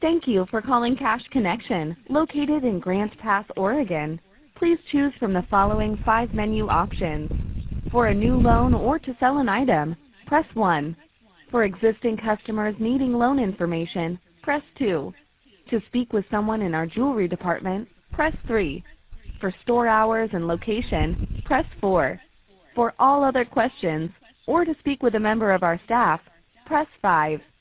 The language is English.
Thank you for calling Cash Connection, located in Grants Pass, Oregon. Please choose from the following 5 menu options. For a new loan or to sell an item, press 1. For existing customers needing loan information, press 2. To speak with someone in our jewelry department, press 3. For store hours and location, press 4. For all other questions, or to speak with a member of our staff, press 5.